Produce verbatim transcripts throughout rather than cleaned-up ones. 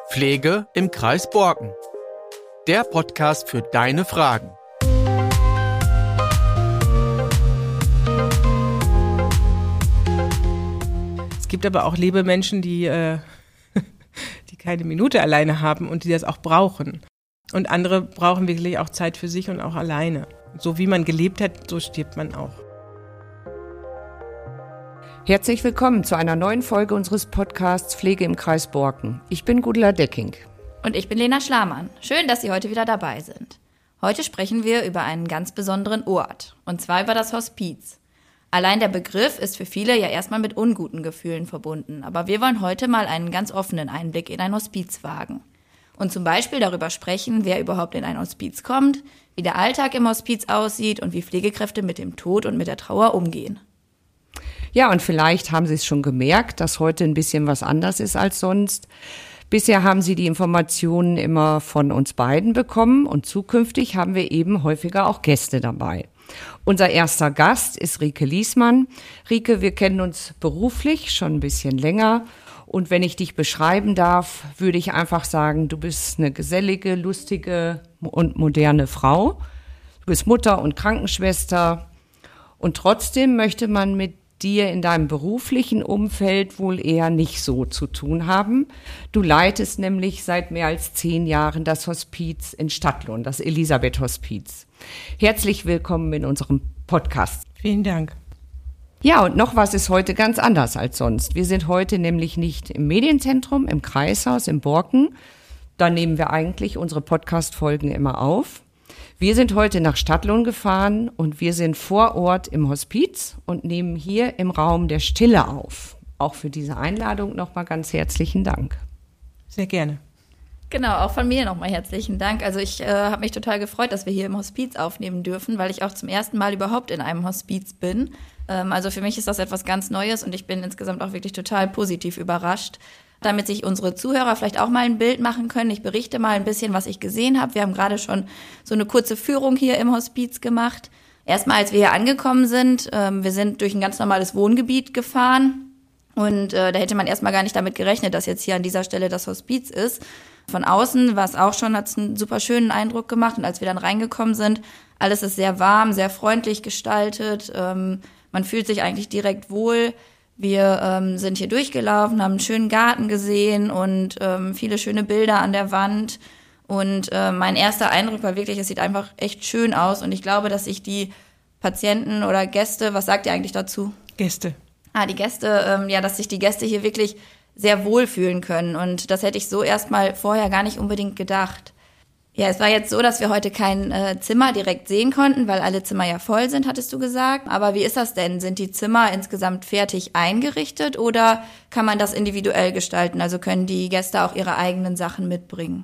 Pflege im Kreis Borken. Der Podcast für deine Fragen. Es gibt aber auch Lebemenschen, die, äh, die keine Minute alleine haben und die das auch brauchen. Und andere brauchen wirklich auch Zeit für sich und auch alleine. So wie man gelebt hat, so stirbt man auch. Herzlich willkommen zu einer neuen Folge unseres Podcasts Pflege im Kreis Borken. Ich bin Gudula Decking. Und ich bin Lena Schlamann. Schön, dass Sie heute wieder dabei sind. Heute sprechen wir über einen ganz besonderen Ort, und zwar über das Hospiz. Allein der Begriff ist für viele ja erstmal mit unguten Gefühlen verbunden, aber wir wollen heute mal einen ganz offenen Einblick in ein Hospiz wagen. Und zum Beispiel darüber sprechen, wer überhaupt in ein Hospiz kommt, wie der Alltag im Hospiz aussieht und wie Pflegekräfte mit dem Tod und mit der Trauer umgehen. Ja, und vielleicht haben Sie es schon gemerkt, dass heute ein bisschen was anders ist als sonst. Bisher haben Sie die Informationen immer von uns beiden bekommen und zukünftig haben wir eben häufiger auch Gäste dabei. Unser erster Gast ist Rike Liesmann. Rike, wir kennen uns beruflich schon ein bisschen länger und wenn ich dich beschreiben darf, würde ich einfach sagen, du bist eine gesellige, lustige und moderne Frau. Du bist Mutter und Krankenschwester und trotzdem möchte man mit dir in deinem beruflichen Umfeld wohl eher nicht so zu tun haben. Du leitest nämlich seit mehr als zehn Jahren das Hospiz in Stadtlohn, das Elisabeth-Hospiz. Herzlich willkommen in unserem Podcast. Vielen Dank. Ja, und noch was ist heute ganz anders als sonst. Wir sind heute nämlich nicht im Medienzentrum, im Kreishaus, im Borken. Da nehmen wir eigentlich unsere Podcast-Folgen immer auf. Wir sind heute nach Stadtlohn gefahren und wir sind vor Ort im Hospiz und nehmen hier im Raum der Stille auf. Auch für diese Einladung nochmal ganz herzlichen Dank. Sehr gerne. Genau, auch von mir nochmal herzlichen Dank. Also ich äh, habe mich total gefreut, dass wir hier im Hospiz aufnehmen dürfen, weil ich auch zum ersten Mal überhaupt in einem Hospiz bin. Ähm, also für mich ist das etwas ganz Neues und ich bin insgesamt auch wirklich total positiv überrascht. Damit sich unsere Zuhörer vielleicht auch mal ein Bild machen können. Ich berichte mal ein bisschen, was ich gesehen habe. Wir haben gerade schon so eine kurze Führung hier im Hospiz gemacht. Erstmal, als wir hier angekommen sind, ähm, wir sind durch ein ganz normales Wohngebiet gefahren und äh, da hätte man erstmal gar nicht damit gerechnet, dass jetzt hier an dieser Stelle das Hospiz ist. Von außen war es auch schon, hat es einen super schönen Eindruck gemacht und als wir dann reingekommen sind, alles ist sehr warm, sehr freundlich gestaltet. Ähm, man fühlt sich eigentlich direkt wohl. Wir ähm, sind hier durchgelaufen, haben einen schönen Garten gesehen und ähm, viele schöne Bilder an der Wand. Und äh, mein erster Eindruck war wirklich, es sieht einfach echt schön aus. Und ich glaube, dass sich die Patienten oder Gäste, was sagt ihr eigentlich dazu? Gäste. Ah, die Gäste, ähm, ja, dass sich die Gäste hier wirklich sehr wohlfühlen können. Und das hätte ich so erstmal vorher gar nicht unbedingt gedacht. Ja, es war jetzt so, dass wir heute kein äh, Zimmer direkt sehen konnten, weil alle Zimmer ja voll sind, hattest du gesagt. Aber wie ist das denn? Sind die Zimmer insgesamt fertig eingerichtet oder kann man das individuell gestalten? Also können die Gäste auch ihre eigenen Sachen mitbringen?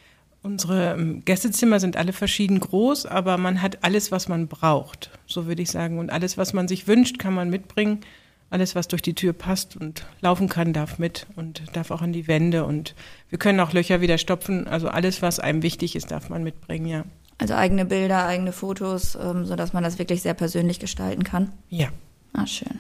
Unsere ähm, Gästezimmer sind alle verschieden groß, aber man hat alles, was man braucht, so würde ich sagen. Und alles, was man sich wünscht, kann man mitbringen. Alles, was durch die Tür passt und laufen kann, darf mit und darf auch an die Wände. Und wir können auch Löcher wieder stopfen. Also alles, was einem wichtig ist, darf man mitbringen, ja. Also eigene Bilder, eigene Fotos, ähm, sodass man das wirklich sehr persönlich gestalten kann? Ja. Ah, schön.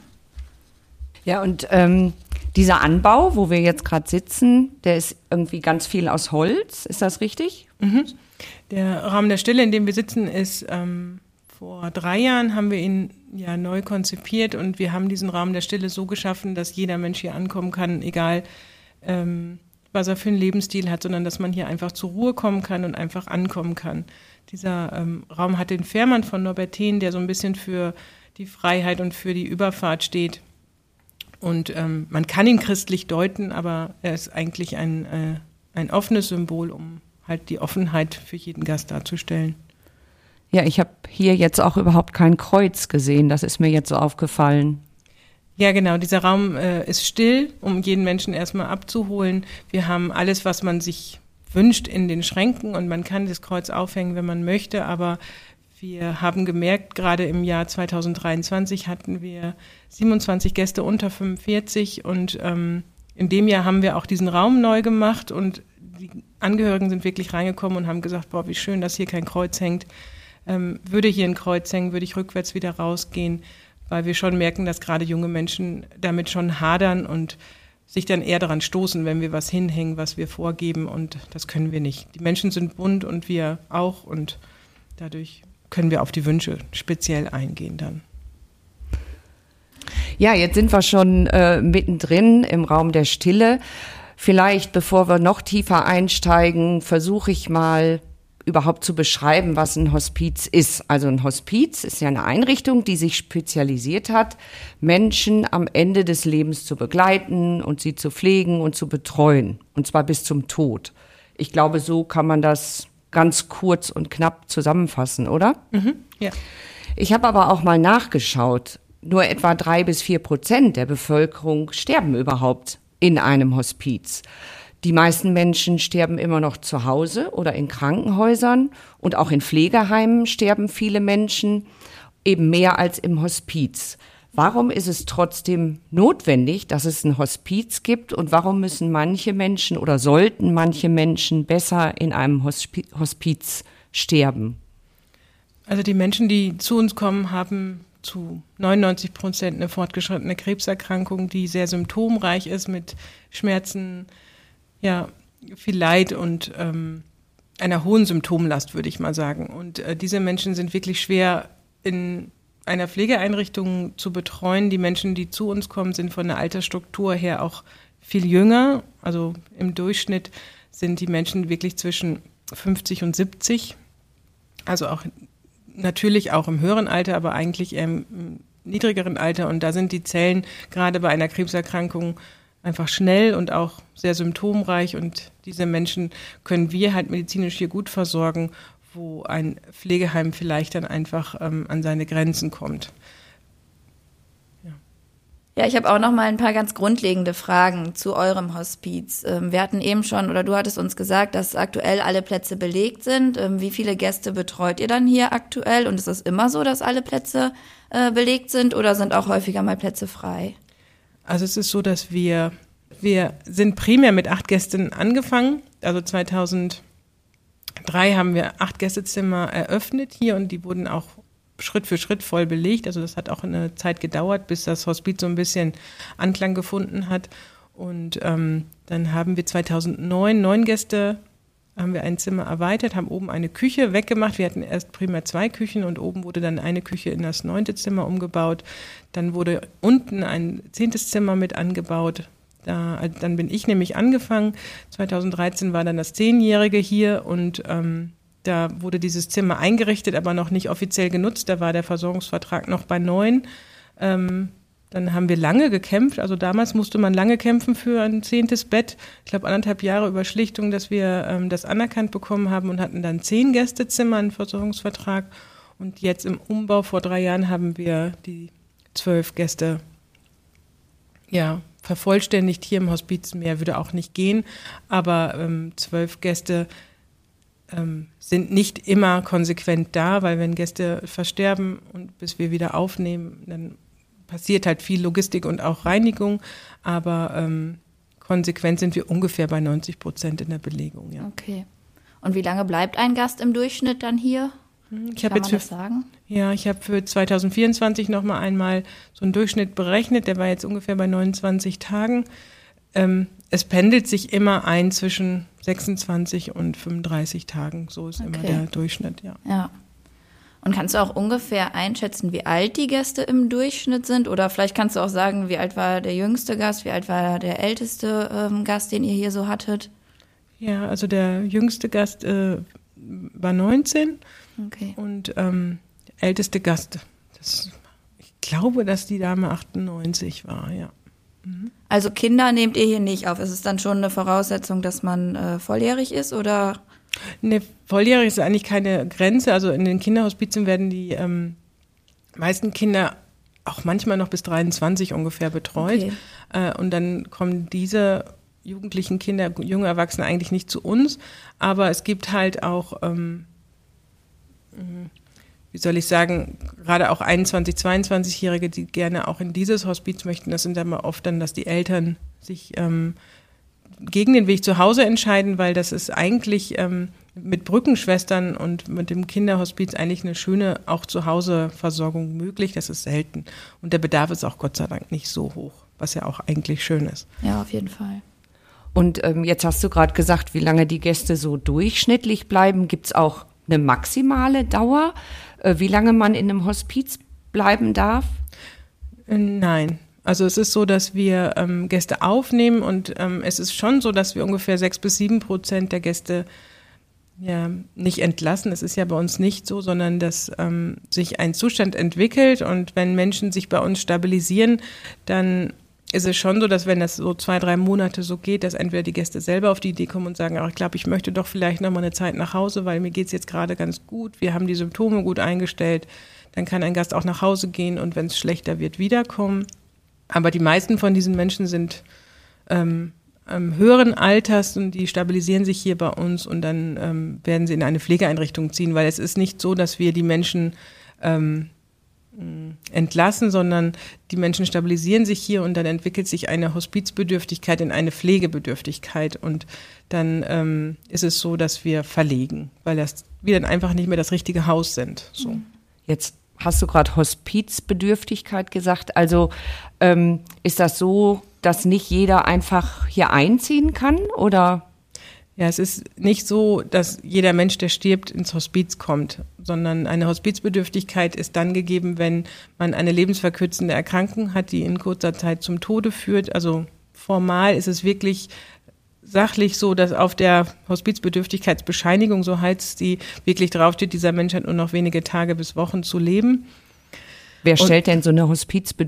Ja, und ähm, dieser Anbau, wo wir jetzt gerade sitzen, der ist irgendwie ganz viel aus Holz. Ist das richtig? Mhm. Der Raum der Stille, in dem wir sitzen, ist... Ähm, Vor drei Jahren haben wir ihn ja neu konzipiert und wir haben diesen Raum der Stille so geschaffen, dass jeder Mensch hier ankommen kann, egal ähm, was er für einen Lebensstil hat, sondern dass man hier einfach zur Ruhe kommen kann und einfach ankommen kann. Dieser ähm, Raum hat den Fährmann von Norbert Thehn, der so ein bisschen für die Freiheit und für die Überfahrt steht. Und ähm, man kann ihn christlich deuten, aber er ist eigentlich ein, äh, ein offenes Symbol, um halt die Offenheit für jeden Gast darzustellen. Ja, ich habe hier jetzt auch überhaupt kein Kreuz gesehen. Das ist mir jetzt so aufgefallen. Ja, genau. Dieser Raum äh, ist still, um jeden Menschen erstmal abzuholen. Wir haben alles, was man sich wünscht, in den Schränken und man kann das Kreuz aufhängen, wenn man möchte. Aber wir haben gemerkt, gerade im Jahr zwanzig dreiundzwanzig hatten wir siebenundzwanzig Gäste unter fünfundvierzig und ähm, in dem Jahr haben wir auch diesen Raum neu gemacht und die Angehörigen sind wirklich reingekommen und haben gesagt, boah, wie schön, dass hier kein Kreuz hängt. Ähm, würde hier ein Kreuz hängen, würde ich rückwärts wieder rausgehen, weil wir schon merken, dass gerade junge Menschen damit schon hadern und sich dann eher daran stoßen, wenn wir was hinhängen, was wir vorgeben, und das können wir nicht. Die Menschen sind bunt und wir auch, und dadurch können wir auf die Wünsche speziell eingehen dann. Ja, jetzt sind wir schon äh, mittendrin im Raum der Stille. Vielleicht, bevor wir noch tiefer einsteigen, versuche ich mal überhaupt zu beschreiben, was ein Hospiz ist. Also ein Hospiz ist ja eine Einrichtung, die sich spezialisiert hat, Menschen am Ende des Lebens zu begleiten und sie zu pflegen und zu betreuen. Und zwar bis zum Tod. Ich glaube, so kann man das ganz kurz und knapp zusammenfassen, oder? Mhm, ja. Ich habe aber auch mal nachgeschaut. Nur etwa drei bis vier Prozent der Bevölkerung sterben überhaupt in einem Hospiz. Die meisten Menschen sterben immer noch zu Hause oder in Krankenhäusern, und auch in Pflegeheimen sterben viele Menschen, eben mehr als im Hospiz. Warum ist es trotzdem notwendig, dass es ein Hospiz gibt, und warum müssen manche Menschen oder sollten manche Menschen besser in einem Hospi- Hospiz sterben? Also die Menschen, die zu uns kommen, haben zu neunundneunzig Prozent eine fortgeschrittene Krebserkrankung, die sehr symptomreich ist, mit Schmerzen, ja, viel Leid und ähm, einer hohen Symptomlast, würde ich mal sagen. Und äh, diese Menschen sind wirklich schwer in einer Pflegeeinrichtung zu betreuen. Die Menschen, die zu uns kommen, sind von der Altersstruktur her auch viel jünger. Also im Durchschnitt sind die Menschen wirklich zwischen fünfzig und siebzig. Also auch natürlich auch im höheren Alter, aber eigentlich eher im niedrigeren Alter. Und da sind die Zellen gerade bei einer Krebserkrankung einfach schnell und auch sehr symptomreich. Und diese Menschen können wir halt medizinisch hier gut versorgen, wo ein Pflegeheim vielleicht dann einfach ähm, an seine Grenzen kommt. Ja, ich habe auch noch mal ein paar ganz grundlegende Fragen zu eurem Hospiz. Wir hatten eben schon, oder du hattest uns gesagt, dass aktuell alle Plätze belegt sind. Wie viele Gäste betreut ihr dann hier aktuell? Und ist es immer so, dass alle Plätze äh, belegt sind, oder sind auch häufiger mal Plätze frei? Also es ist so, dass wir, wir sind primär mit acht Gästen angefangen. Also zweitausenddrei haben wir acht Gästezimmer eröffnet hier, und die wurden auch Schritt für Schritt voll belegt. Also das hat auch eine Zeit gedauert, bis das Hospiz so ein bisschen Anklang gefunden hat. Und ähm, dann haben wir zweitausendneun neun Gäste, haben wir ein Zimmer erweitert, haben oben eine Küche weggemacht. Wir hatten erst primär zwei Küchen, und oben wurde dann eine Küche in das neunte Zimmer umgebaut. Dann wurde unten ein zehntes Zimmer mit angebaut. Da, dann bin ich nämlich angefangen. zweitausenddreizehn war dann das Zehnjährige hier, und ähm, da wurde dieses Zimmer eingerichtet, aber noch nicht offiziell genutzt. Da war der Versorgungsvertrag noch bei neun. Ähm, dann haben wir lange gekämpft. Also damals musste man lange kämpfen für ein zehntes Bett. Ich glaube, anderthalb Jahre Überschlichtung, dass wir ähm, das anerkannt bekommen haben, und hatten dann zehn Gästezimmer, einen Versorgungsvertrag. Und jetzt im Umbau vor drei Jahren haben wir die zwölf Gäste ja, vervollständigt. Hier im Hospiz mehr würde auch nicht gehen, aber ähm, zwölf Gäste ähm, sind nicht immer konsequent da, weil wenn Gäste versterben und bis wir wieder aufnehmen, dann passiert halt viel Logistik und auch Reinigung, aber ähm, konsequent sind wir ungefähr bei neunzig Prozent in der Belegung. Ja. Okay. Und wie lange bleibt ein Gast im Durchschnitt dann hier? Ich habe jetzt man für, das sagen? Ja, ich habe für zweitausendvierundzwanzig nochmal einmal so einen Durchschnitt berechnet, der war jetzt ungefähr bei neunundzwanzig Tagen. Ähm, es pendelt sich immer ein zwischen sechsundzwanzig und fünfunddreißig Tagen, so ist Okay. immer der Durchschnitt, ja. Ja. Und kannst du auch ungefähr einschätzen, wie alt die Gäste im Durchschnitt sind? Oder vielleicht kannst du auch sagen, wie alt war der jüngste Gast, wie alt war der älteste ähm, Gast, den ihr hier so hattet? Ja, also der jüngste Gast äh, war neunzehn. Okay. Und ähm, der älteste Gast, das, ich glaube, dass die Dame achtundneunzig war, ja. Mhm. Also Kinder nehmt ihr hier nicht auf. Ist es dann schon eine Voraussetzung, dass man äh, volljährig ist, oder? Ne, volljährig ist eigentlich keine Grenze. Also in den Kinderhospizen werden die ähm, meisten Kinder auch manchmal noch bis dreiundzwanzig ungefähr betreut. Okay. Äh, und dann kommen diese jugendlichen Kinder, junge Erwachsene eigentlich nicht zu uns. Aber es gibt halt auch, ähm, wie soll ich sagen, gerade auch einundzwanzig-, zweiundzwanzigjährige, die gerne auch in dieses Hospiz möchten. Das sind dann mal oft dann, dass die Eltern sich ähm, gegen den Weg zu Hause entscheiden, weil das ist eigentlich ähm, mit Brückenschwestern und mit dem Kinderhospiz eigentlich eine schöne auch Zuhause-Versorgung möglich. Das ist selten. Und der Bedarf ist auch Gott sei Dank nicht so hoch. was ja auch eigentlich schön ist. Ja, auf jeden Fall. Und ähm, jetzt hast du gerade gesagt, wie lange die Gäste so durchschnittlich bleiben. Gibt es auch eine maximale Dauer, äh, wie lange man in einem Hospiz bleiben darf? Nein. Also es ist so, dass wir ähm, Gäste aufnehmen und ähm, es ist schon so, dass wir ungefähr sechs bis sieben Prozent der Gäste ja nicht entlassen. Es ist ja bei uns nicht so, sondern dass ähm, sich ein Zustand entwickelt und wenn Menschen sich bei uns stabilisieren, dann ist es schon so, dass wenn das so zwei, drei Monate so geht, dass entweder die Gäste selber auf die Idee kommen und sagen, ach, ich glaube, ich möchte doch vielleicht noch mal eine Zeit nach Hause, weil mir geht's jetzt gerade ganz gut, wir haben die Symptome gut eingestellt, dann kann ein Gast auch nach Hause gehen und wenn es schlechter wird, wiederkommen. Aber die meisten von diesen Menschen sind ähm, ähm, höheren Alters und die stabilisieren sich hier bei uns und dann ähm, werden sie in eine Pflegeeinrichtung ziehen, weil es ist nicht so, dass wir die Menschen ähm, entlassen, sondern die Menschen stabilisieren sich hier und dann entwickelt sich eine Hospizbedürftigkeit in eine Pflegebedürftigkeit und dann ähm, ist es so, dass wir verlegen, weil das wir dann einfach nicht mehr das richtige Haus sind. So. Jetzt hast du gerade Hospizbedürftigkeit gesagt, also ähm, ist das so, dass nicht jeder einfach hier einziehen kann oder? Ja, es ist nicht so, dass jeder Mensch, der stirbt, ins Hospiz kommt, sondern eine Hospizbedürftigkeit ist dann gegeben, wenn man eine lebensverkürzende Erkrankung hat, die in kurzer Zeit zum Tode führt. Also formal ist es wirklich sachlich so, dass auf der Hospizbedürftigkeitsbescheinigung, so heißt die, wirklich draufsteht, dieser Mensch hat nur noch wenige Tage bis Wochen zu leben. Wer stellt denn so eine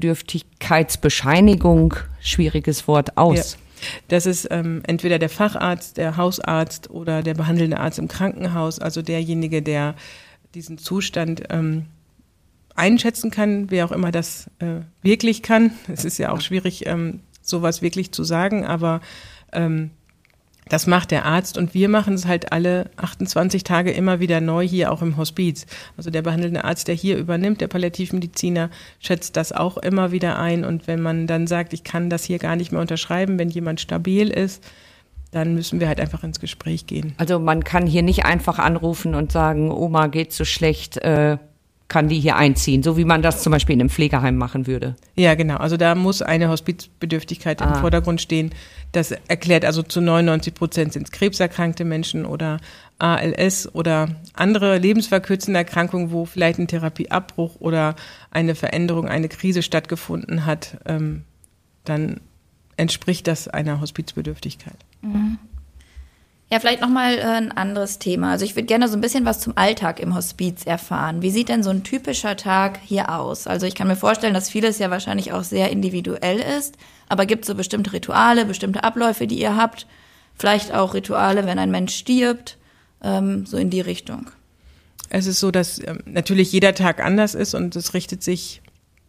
Hospizbedürftigkeitsbescheinigung, schwieriges Wort, aus? Ja. Das ist ähm, entweder der Facharzt, der Hausarzt oder der behandelnde Arzt im Krankenhaus, also derjenige, der diesen Zustand ähm, einschätzen kann, wer auch immer das äh, wirklich kann. Es ist ja auch schwierig, ähm, sowas wirklich zu sagen, aber ähm, das macht der Arzt und wir machen es halt alle achtundzwanzig Tage immer wieder neu hier auch im Hospiz. Also der behandelnde Arzt, der hier übernimmt, der Palliativmediziner, schätzt das auch immer wieder ein und wenn man dann sagt, ich kann das hier gar nicht mehr unterschreiben, wenn jemand stabil ist, dann müssen wir halt einfach ins Gespräch gehen. Also man kann hier nicht einfach anrufen und sagen, Oma geht so schlecht, äh, kann die hier einziehen, so wie man das zum Beispiel in einem Pflegeheim machen würde. Ja, genau. Also da muss eine Hospizbedürftigkeit ah. im Vordergrund stehen. Das erklärt also zu neunundneunzig Prozent sind es krebserkrankte Menschen oder A L S oder andere lebensverkürzende Erkrankungen, wo vielleicht ein Therapieabbruch oder eine Veränderung, eine Krise stattgefunden hat. Ähm, dann entspricht das einer Hospizbedürftigkeit. Mhm. Ja, vielleicht nochmal äh, ein anderes Thema. Also ich würde gerne so ein bisschen was zum Alltag im Hospiz erfahren. Wie sieht denn so ein typischer Tag hier aus? Also ich kann mir vorstellen, dass vieles ja wahrscheinlich auch sehr individuell ist. Aber gibt es so bestimmte Rituale, bestimmte Abläufe, die ihr habt? Vielleicht auch Rituale, wenn ein Mensch stirbt, ähm, so in die Richtung. Es ist so, dass ähm, natürlich jeder Tag anders ist und es richtet sich,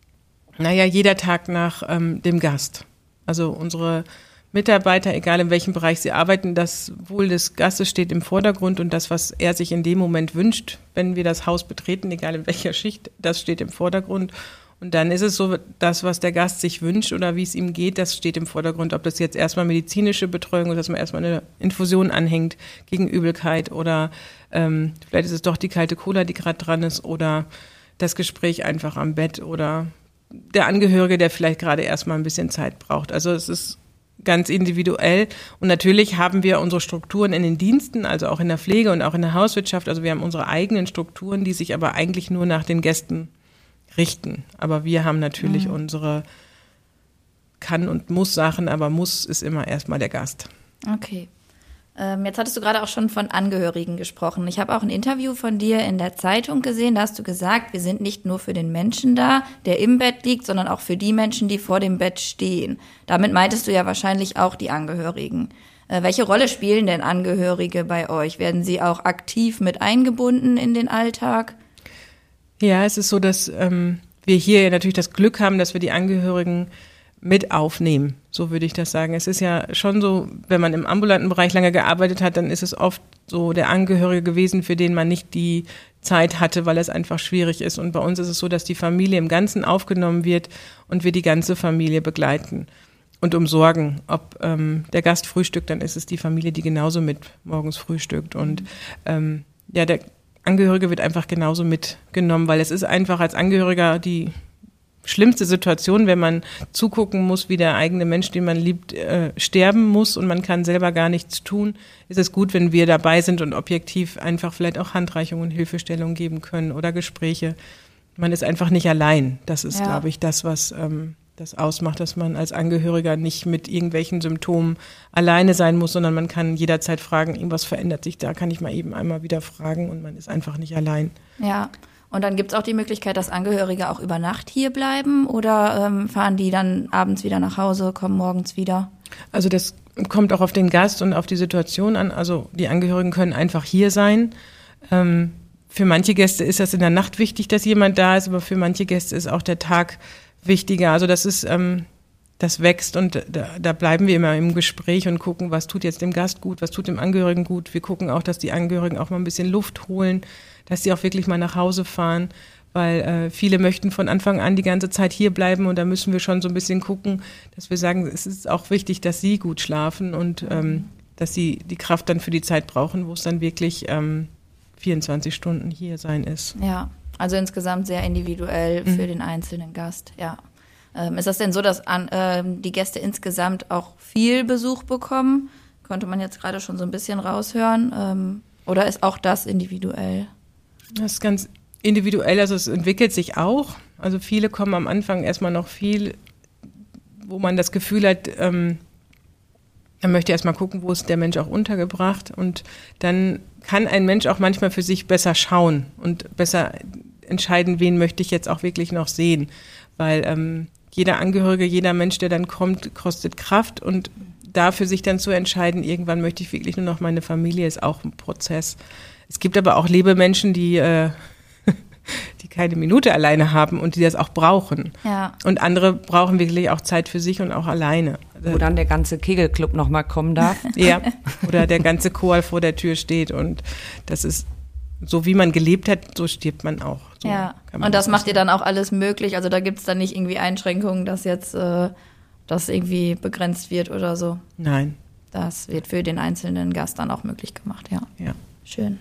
naja, jeder Tag nach ähm, dem Gast. Also unsere Mitarbeiter, egal in welchem Bereich sie arbeiten, das Wohl des Gastes steht im Vordergrund und das, was er sich in dem Moment wünscht, wenn wir das Haus betreten, egal in welcher Schicht, das steht im Vordergrund. Und dann ist es so, das, was der Gast sich wünscht oder wie es ihm geht, das steht im Vordergrund. Ob das jetzt erstmal medizinische Betreuung ist, dass man erstmal eine Infusion anhängt gegen Übelkeit oder ähm, vielleicht ist es doch die kalte Cola, die gerade dran ist oder das Gespräch einfach am Bett oder der Angehörige, der vielleicht gerade erstmal ein bisschen Zeit braucht. Also es ist ganz individuell. Und natürlich haben wir unsere Strukturen in den Diensten, also auch in der Pflege und auch in der Hauswirtschaft. Also wir haben unsere eigenen Strukturen, die sich aber eigentlich nur nach den Gästen richten. Aber wir haben natürlich mhm. unsere Kann- und Muss-Sachen, aber Muss ist immer erstmal der Gast. Okay. Ähm, jetzt hattest du gerade auch schon von Angehörigen gesprochen. Ich habe auch ein Interview von dir in der Zeitung gesehen. Da hast du gesagt, wir sind nicht nur für den Menschen da, der im Bett liegt, sondern auch für die Menschen, die vor dem Bett stehen. Damit meintest du ja wahrscheinlich auch die Angehörigen. Äh, welche Rolle spielen denn Angehörige bei euch? Werden sie auch aktiv mit eingebunden in den Alltag? Ja, es ist so, dass ähm, wir hier natürlich das Glück haben, dass wir die Angehörigen mit aufnehmen, so würde ich das sagen. Es ist ja schon so, wenn man im ambulanten Bereich lange gearbeitet hat, dann ist es oft so der Angehörige gewesen, für den man nicht die Zeit hatte, weil es einfach schwierig ist. Und bei uns ist es so, dass die Familie im Ganzen aufgenommen wird und wir die ganze Familie begleiten und umsorgen. Ob ähm, der Gast frühstückt, dann ist es die Familie, die genauso mit morgens frühstückt. Und ähm, ja, der Angehörige wird einfach genauso mitgenommen, weil es ist einfach als Angehöriger die schlimmste Situation, wenn man zugucken muss, wie der eigene Mensch, den man liebt, äh, sterben muss und man kann selber gar nichts tun, ist es gut, wenn wir dabei sind und objektiv einfach vielleicht auch Handreichungen und Hilfestellungen geben können oder Gespräche. Man ist einfach nicht allein. Das ist, ja. glaube ich, das, was ähm, das ausmacht, dass man als Angehöriger nicht mit irgendwelchen Symptomen alleine sein muss, sondern man kann jederzeit fragen, irgendwas verändert sich da, kann ich mal eben einmal wieder fragen und man ist einfach nicht allein. Ja. Und dann gibt es auch die Möglichkeit, dass Angehörige auch über Nacht hier bleiben oder ähm, fahren die dann abends wieder nach Hause, kommen morgens wieder? Also das kommt auch auf den Gast und auf die Situation an. Also die Angehörigen können einfach hier sein. Ähm, für manche Gäste ist das in der Nacht wichtig, dass jemand da ist, aber für manche Gäste ist auch der Tag wichtiger. Also das ist, ähm, das wächst und da, da bleiben wir immer im Gespräch und gucken, was tut jetzt dem Gast gut, was tut dem Angehörigen gut. Wir gucken auch, dass die Angehörigen auch mal ein bisschen Luft holen, dass sie auch wirklich mal nach Hause fahren, weil äh, viele möchten von Anfang an die ganze Zeit hier bleiben und da müssen wir schon so ein bisschen gucken, dass wir sagen, es ist auch wichtig, dass sie gut schlafen und ähm, dass sie die Kraft dann für die Zeit brauchen, wo es dann wirklich ähm, vierundzwanzig Stunden hier sein ist. Ja, also insgesamt sehr individuell für mhm. den einzelnen Gast, ja. Ähm, ist das denn so, dass an, ähm, die Gäste insgesamt auch viel Besuch bekommen? Konnte man jetzt gerade schon so ein bisschen raushören. Ähm, oder ist auch das individuell? Das ist ganz individuell, also es entwickelt sich auch. Also viele kommen am Anfang erstmal noch viel, wo man das Gefühl hat, ähm, man möchte erstmal gucken, wo ist der Mensch auch untergebracht. Und dann kann ein Mensch auch manchmal für sich besser schauen und besser entscheiden, wen möchte ich jetzt auch wirklich noch sehen. Weil ähm, jeder Angehörige, jeder Mensch, der dann kommt, kostet Kraft und da für sich dann zu entscheiden, irgendwann möchte ich wirklich nur noch meine Familie, ist auch ein Prozess. Es gibt aber auch Lebemenschen, die, äh, die keine Minute alleine haben und die das auch brauchen. Ja. Und andere brauchen wirklich auch Zeit für sich und auch alleine. Wo dann der ganze Kegelclub nochmal kommen darf. Ja, oder der ganze Chor vor der Tür steht und das ist, so wie man gelebt hat, so stirbt man auch. So ja, und das macht ihr dann auch alles möglich? Also da gibt es dann nicht irgendwie Einschränkungen, dass jetzt äh, das irgendwie begrenzt wird oder so? Nein. Das wird für den einzelnen Gast dann auch möglich gemacht, ja. Ja. Schön.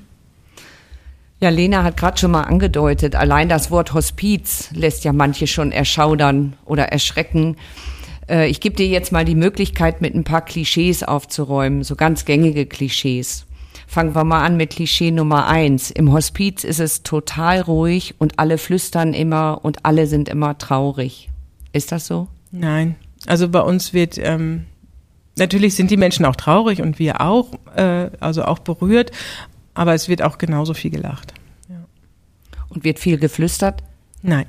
Ja, Lena hat gerade schon mal angedeutet, allein das Wort Hospiz lässt ja manche schon erschaudern oder erschrecken. Äh, ich gebe dir jetzt mal die Möglichkeit, mit ein paar Klischees aufzuräumen, so ganz gängige Klischees. Fangen wir mal an mit Klischee Nummer eins. Im Hospiz ist es total ruhig und alle flüstern immer und alle sind immer traurig. Ist das so? Nein. Also bei uns wird, ähm, natürlich sind die Menschen auch traurig und wir auch, äh, also auch berührt, aber es wird auch genauso viel gelacht. Ja. Und wird viel geflüstert? Nein.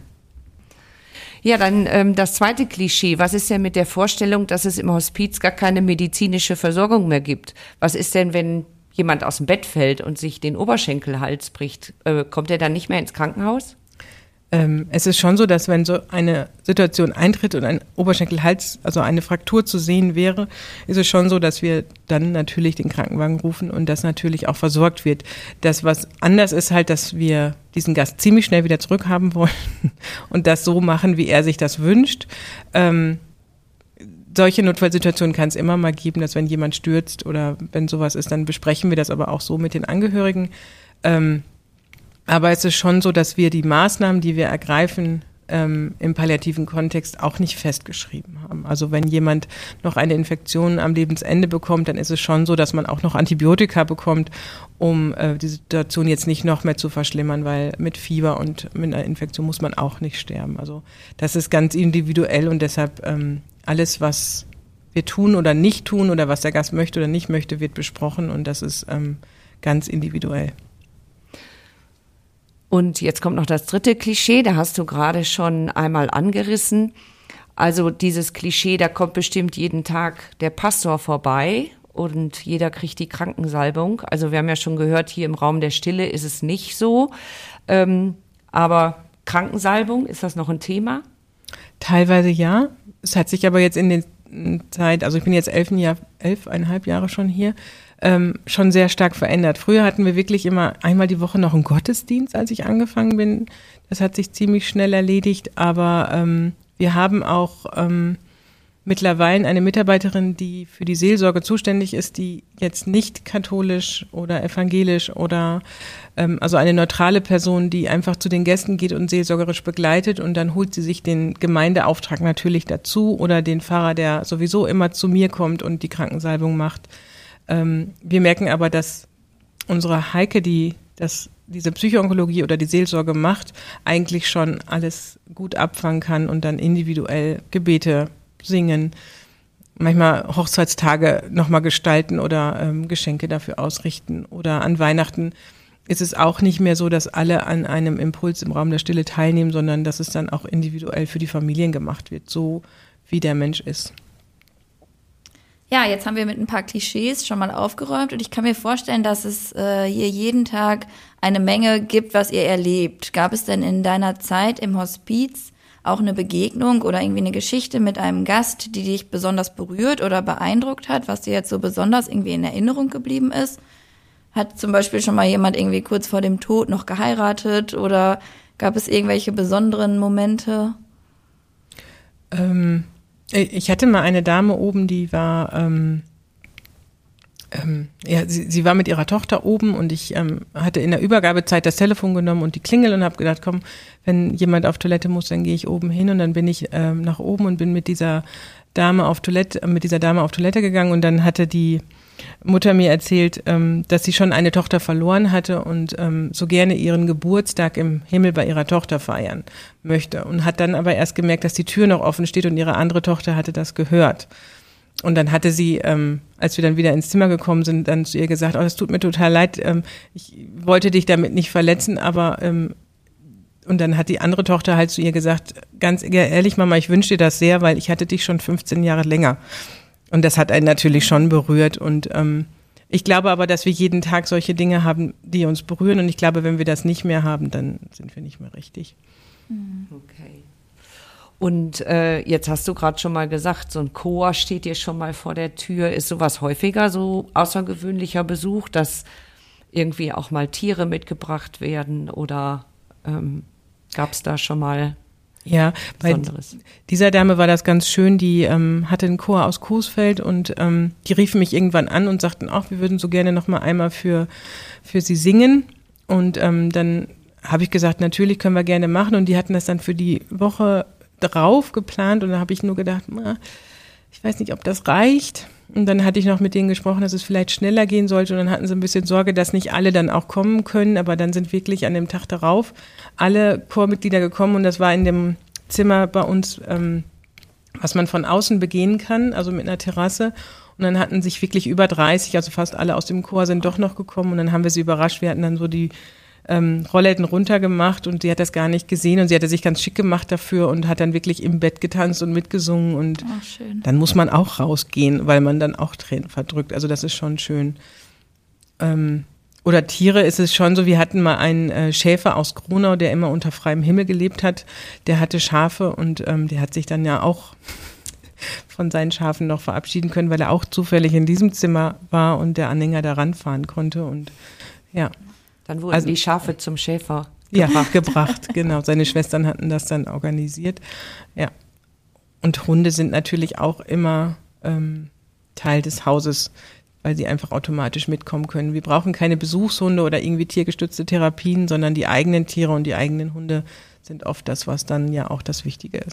Ja, dann ähm, das zweite Klischee. Was ist denn mit der Vorstellung, dass es im Hospiz gar keine medizinische Versorgung mehr gibt? Was ist denn, wenn jemand aus dem Bett fällt und sich den Oberschenkelhals bricht? Äh, kommt er dann nicht mehr ins Krankenhaus? Ähm, es ist schon so, dass wenn so eine Situation eintritt und ein Oberschenkelhals, also eine Fraktur zu sehen wäre, ist es schon so, dass wir dann natürlich den Krankenwagen rufen und das natürlich auch versorgt wird. Das, was anders ist halt, dass wir diesen Gast ziemlich schnell wieder zurückhaben wollen und das so machen, wie er sich das wünscht. Ähm, solche Notfallsituationen kann es immer mal geben, dass wenn jemand stürzt oder wenn sowas ist, dann besprechen wir das aber auch so mit den Angehörigen. Ähm, Aber es ist schon so, dass wir die Maßnahmen, die wir ergreifen, ähm, im palliativen Kontext auch nicht festgeschrieben haben. Also wenn jemand noch eine Infektion am Lebensende bekommt, dann ist es schon so, dass man auch noch Antibiotika bekommt, um äh, die Situation jetzt nicht noch mehr zu verschlimmern, weil mit Fieber und mit einer Infektion muss man auch nicht sterben. Also das ist ganz individuell und deshalb ähm, alles, was wir tun oder nicht tun oder was der Gast möchte oder nicht möchte, wird besprochen und das ist ähm, ganz individuell. Und jetzt kommt noch das dritte Klischee, da hast du gerade schon einmal angerissen. Also dieses Klischee, da kommt bestimmt jeden Tag der Pastor vorbei und jeder kriegt die Krankensalbung. Also wir haben ja schon gehört, hier im Raum der Stille ist es nicht so. Ähm, aber Krankensalbung, ist das noch ein Thema? Teilweise ja. Es hat sich aber jetzt in der Zeit, also ich bin jetzt elf Jahr, elfeinhalb Jahre schon hier, Ähm, schon sehr stark verändert. Früher hatten wir wirklich immer einmal die Woche noch einen Gottesdienst, als ich angefangen bin. Das hat sich ziemlich schnell erledigt, aber ähm, wir haben auch ähm, mittlerweile eine Mitarbeiterin, die für die Seelsorge zuständig ist, die jetzt nicht katholisch oder evangelisch oder ähm, also eine neutrale Person, die einfach zu den Gästen geht und seelsorgerisch begleitet und dann holt sie sich den Gemeindeauftrag natürlich dazu oder den Pfarrer, der sowieso immer zu mir kommt und die Krankensalbung macht. Ähm, wir merken aber, dass unsere Heike, die das diese Psychoonkologie oder die Seelsorge macht, eigentlich schon alles gut abfangen kann und dann individuell Gebete singen, manchmal Hochzeitstage nochmal gestalten oder ähm, Geschenke dafür ausrichten. Oder an Weihnachten ist es auch nicht mehr so, dass alle an einem Impuls im Raum der Stille teilnehmen, sondern dass es dann auch individuell für die Familien gemacht wird, so wie der Mensch ist. Ja, jetzt haben wir mit ein paar Klischees schon mal aufgeräumt und ich kann mir vorstellen, dass es äh, hier jeden Tag eine Menge gibt, was ihr erlebt. Gab es denn in deiner Zeit im Hospiz auch eine Begegnung oder irgendwie eine Geschichte mit einem Gast, die dich besonders berührt oder beeindruckt hat, was dir jetzt so besonders irgendwie in Erinnerung geblieben ist? Hat zum Beispiel schon mal jemand irgendwie kurz vor dem Tod noch geheiratet oder gab es irgendwelche besonderen Momente? Ähm, ich hatte mal eine Dame oben, die war, ähm, ähm, ja, sie, sie war mit ihrer Tochter oben und ich ähm, hatte in der Übergabezeit das Telefon genommen und die Klingel und habe gedacht, komm, wenn jemand auf Toilette muss, dann gehe ich oben hin und dann bin ich ähm, nach oben und bin mit dieser Dame auf Toilette, mit dieser Dame auf Toilette gegangen und dann hatte die Mutter mir erzählt, ähm, dass sie schon eine Tochter verloren hatte und ähm, so gerne ihren Geburtstag im Himmel bei ihrer Tochter feiern möchte und hat dann aber erst gemerkt, dass die Tür noch offen steht und ihre andere Tochter hatte das gehört. Und dann hatte sie, ähm, als wir dann wieder ins Zimmer gekommen sind, dann zu ihr gesagt, oh, das tut mir total leid, ähm, ich wollte dich damit nicht verletzen, aber ähm, und dann hat die andere Tochter halt zu ihr gesagt, ganz ehrlich, Mama, ich wünsche dir das sehr, weil ich hatte dich schon fünfzehn Jahre länger. Und das hat einen natürlich schon berührt. Und ähm, ich glaube aber, dass wir jeden Tag solche Dinge haben, die uns berühren. Und ich glaube, wenn wir das nicht mehr haben, dann sind wir nicht mehr richtig. Okay. Und äh, jetzt hast du gerade schon mal gesagt, so ein Chor steht dir schon mal vor der Tür. Ist sowas häufiger so außergewöhnlicher Besuch, dass irgendwie auch mal Tiere mitgebracht werden oder ähm, gab es da schon mal ja, bei Besonderes? Dieser Dame war das ganz schön, die ähm, hatte einen Chor aus Coesfeld und ähm, die riefen mich irgendwann an und sagten, ach, wir würden so gerne noch mal einmal für, für sie singen. Und ähm, dann habe ich gesagt, natürlich können wir gerne machen und die hatten das dann für die Woche drauf geplant und da habe ich nur gedacht, na, ich weiß nicht, ob das reicht. Und dann hatte ich noch mit denen gesprochen, dass es vielleicht schneller gehen sollte und dann hatten sie ein bisschen Sorge, dass nicht alle dann auch kommen können, aber dann sind wirklich an dem Tag darauf alle Chormitglieder gekommen und das war in dem Zimmer bei uns, ähm, was man von außen begehen kann, also mit einer Terrasse und dann hatten sich wirklich über dreißig, also fast alle aus dem Chor sind doch noch gekommen und dann haben wir sie überrascht, wir hatten dann so die ähm, Rollläden runtergemacht und sie hat das gar nicht gesehen und sie hatte sich ganz schick gemacht dafür und hat dann wirklich im Bett getanzt und mitgesungen und Oh, schön. dann muss man auch rausgehen, weil man dann auch Tränen verdrückt. Also das ist schon schön. Ähm, oder Tiere ist es schon so, wir hatten mal einen äh, Schäfer aus Gronau, der immer unter freiem Himmel gelebt hat. Der hatte Schafe und ähm, der hat sich dann ja auch von seinen Schafen noch verabschieden können, weil er auch zufällig in diesem Zimmer war und der Anhänger da ranfahren konnte und ja. Dann wurden Also, die Schafe zum Schäfer Ja, gebracht. gebracht, genau. Seine Schwestern hatten das dann organisiert. Ja. Und Hunde sind natürlich auch immer ähm, Teil des Hauses, weil sie einfach automatisch mitkommen können. Wir brauchen keine Besuchshunde oder irgendwie tiergestützte Therapien, sondern die eigenen Tiere und die eigenen Hunde sind oft das, was dann ja auch das Wichtige ist.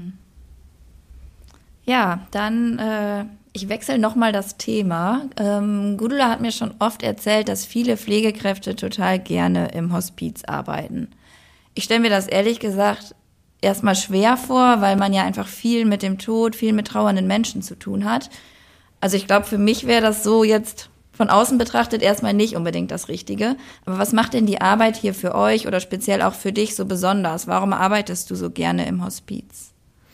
Ja, dann, äh, ich wechsle nochmal das Thema. Ähm, Gudula hat mir schon oft erzählt, dass viele Pflegekräfte total gerne im Hospiz arbeiten. Ich stelle mir das ehrlich gesagt erstmal schwer vor, weil man ja einfach viel mit dem Tod, viel mit trauernden Menschen zu tun hat. Also ich glaube, für mich wäre das so jetzt von außen betrachtet erstmal nicht unbedingt das Richtige. Aber was macht denn die Arbeit hier für euch oder speziell auch für dich so besonders? Warum arbeitest du so gerne im Hospiz?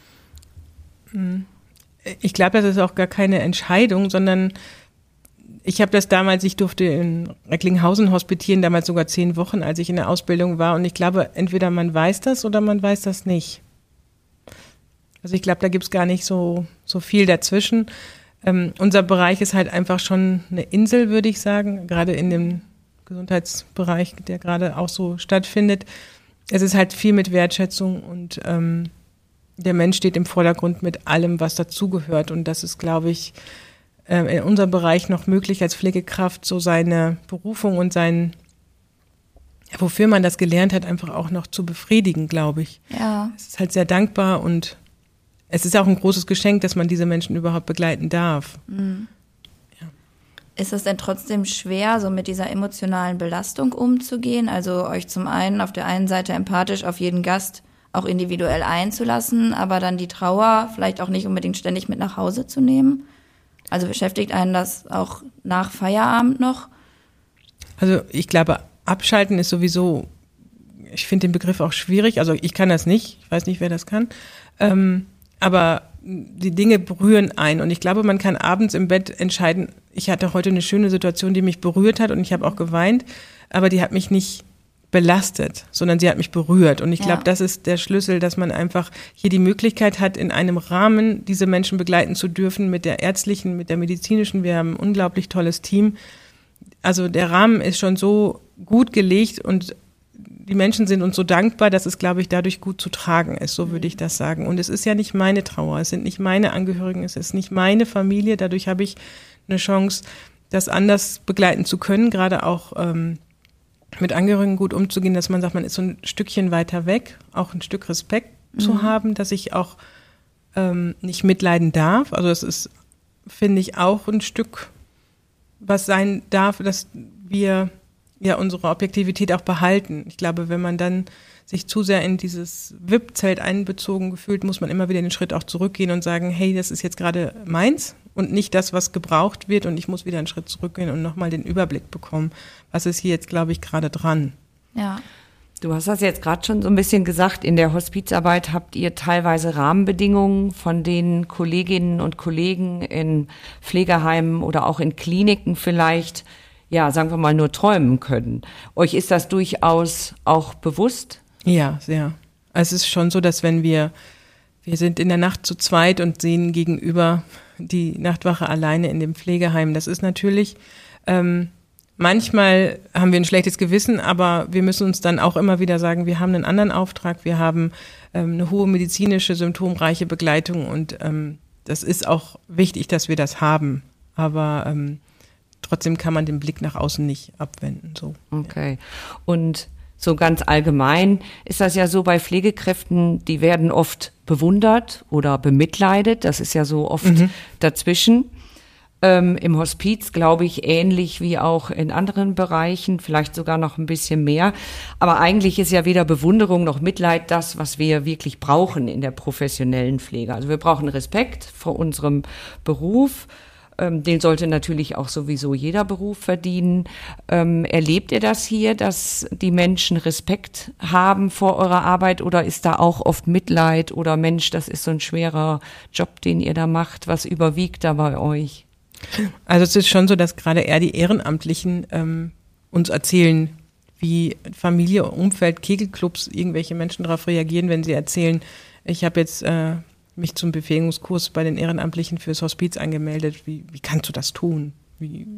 Ich glaube, das ist auch gar keine Entscheidung, sondern ich habe das damals, ich durfte in Recklinghausen hospitieren, damals sogar zehn Wochen, als ich in der Ausbildung war. Und ich glaube, entweder man weiß das oder man weiß das nicht. Also ich glaube, da gibt's gar nicht so, so viel dazwischen. Ähm, unser Bereich ist halt einfach schon eine Insel, würde ich sagen, gerade in dem Gesundheitsbereich, der gerade auch so stattfindet. Es ist halt viel mit Wertschätzung und ähm, der Mensch steht im Vordergrund mit allem, was dazugehört. Und das ist, glaube ich, in unserem Bereich noch möglich als Pflegekraft, so seine Berufung und sein, wofür man das gelernt hat, einfach auch noch zu befriedigen, glaube ich. Ja. Es ist halt sehr dankbar und es ist auch ein großes Geschenk, dass man diese Menschen überhaupt begleiten darf. Mhm. Ja. Ist es denn trotzdem schwer, so mit dieser emotionalen Belastung umzugehen? Also euch zum einen auf der einen Seite empathisch auf jeden Gast auch individuell einzulassen, aber dann die Trauer vielleicht auch nicht unbedingt ständig mit nach Hause zu nehmen? Also beschäftigt einen das auch nach Feierabend noch? Also ich glaube, abschalten ist sowieso, ich finde den Begriff auch schwierig. Also ich kann das nicht, ich weiß nicht, wer das kann. Ähm, aber die Dinge berühren einen. Und ich glaube, man kann abends im Bett entscheiden, ich hatte heute eine schöne Situation, die mich berührt hat und ich habe auch geweint, aber die hat mich nicht belastet, sondern sie hat mich berührt. Und ich glaube, ja. das ist der Schlüssel, dass man einfach hier die Möglichkeit hat, in einem Rahmen diese Menschen begleiten zu dürfen mit der ärztlichen, mit der medizinischen. Wir haben ein unglaublich tolles Team. Also der Rahmen ist schon so gut gelegt und die Menschen sind uns so dankbar, dass es, glaube ich, dadurch gut zu tragen ist. So würde ich das sagen. Und es ist ja nicht meine Trauer, es sind nicht meine Angehörigen, es ist nicht meine Familie. Dadurch habe ich eine Chance, das anders begleiten zu können, gerade auch ähm, mit Angehörigen gut umzugehen, dass man sagt, man ist so ein Stückchen weiter weg, auch ein Stück Respekt mhm. zu haben, dass ich auch ähm, nicht mitleiden darf. Also das ist, finde ich, auch ein Stück, was sein darf, dass wir ja unsere Objektivität auch behalten. Ich glaube, wenn man dann sich zu sehr in dieses V I P-Zelt einbezogen gefühlt, muss man immer wieder den Schritt auch zurückgehen und sagen, hey, das ist jetzt gerade meins und nicht das, was gebraucht wird und ich muss wieder einen Schritt zurückgehen und nochmal den Überblick bekommen. Was ist hier jetzt, glaube ich, gerade dran? Ja. Du hast das jetzt gerade schon so ein bisschen gesagt, in der Hospizarbeit habt ihr teilweise Rahmenbedingungen, von denen Kolleginnen und Kollegen in Pflegeheimen oder auch in Kliniken vielleicht, ja, sagen wir mal, nur träumen können. Euch ist das durchaus auch bewusst? Ja, sehr. Also es ist schon so, dass wenn wir, wir sind in der Nacht zu zweit und sehen gegenüber die Nachtwache alleine in dem Pflegeheim. Das ist natürlich, ähm, manchmal haben wir ein schlechtes Gewissen, aber wir müssen uns dann auch immer wieder sagen, wir haben einen anderen Auftrag, wir haben ähm, eine hohe medizinische, symptomreiche Begleitung und ähm, das ist auch wichtig, dass wir das haben. Aber ähm, trotzdem kann man den Blick nach außen nicht abwenden. So. Okay. Und so ganz allgemein ist das ja so bei Pflegekräften, die werden oft bewundert oder bemitleidet. Das ist ja so oft mhm. dazwischen. Ähm, im Hospiz, glaube ich, ähnlich wie auch in anderen Bereichen, vielleicht sogar noch ein bisschen mehr. Aber eigentlich ist ja weder Bewunderung noch Mitleid das, was wir wirklich brauchen in der professionellen Pflege. Also wir brauchen Respekt vor unserem Beruf. Ähm, den sollte natürlich auch sowieso jeder Beruf verdienen. Ähm, erlebt ihr das hier, dass die Menschen Respekt haben vor eurer Arbeit oder ist da auch oft Mitleid oder Mensch, das ist so ein schwerer Job, den ihr da macht? Was überwiegt da bei euch? Also es ist schon so, dass gerade eher die Ehrenamtlichen ähm, uns erzählen, wie Familie, Umfeld, Kegelclubs, irgendwelche Menschen darauf reagieren, wenn sie erzählen, ich habe jetzt äh, mich zum Befähigungskurs bei den Ehrenamtlichen fürs Hospiz angemeldet. Wie, wie kannst du das tun? Wie,